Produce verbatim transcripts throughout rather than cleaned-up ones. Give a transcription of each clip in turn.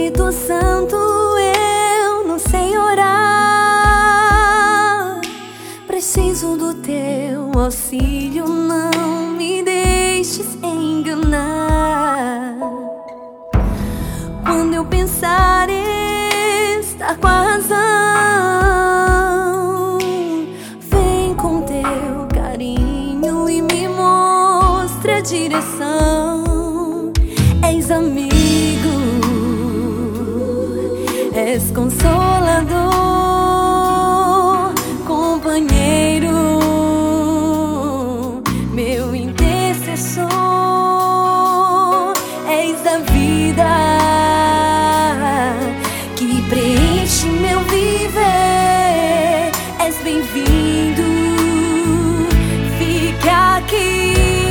Espírito Santo, eu não sei orar. Preciso do teu auxílio, não me deixes enganar. Quando eu pensar estar com a razão, vem com teu carinho e me mostre a direção. És amigo, és consolador, companheiro, meu intercessor. És a vida que preenche meu viver. És bem-vindo, fica aqui.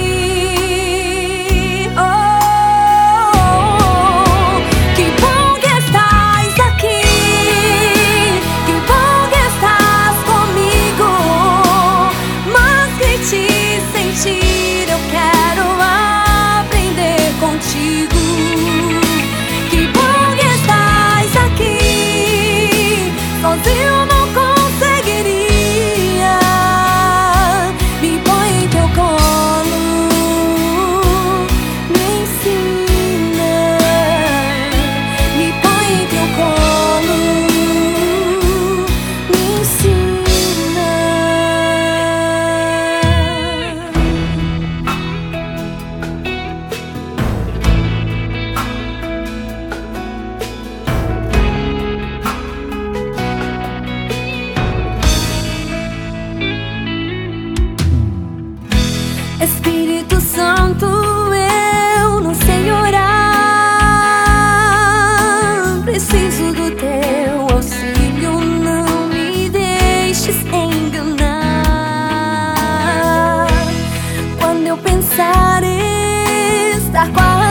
Espírito Santo, eu não sei orar. Preciso do teu auxílio, não me deixes enganar. Quando eu pensar estar com a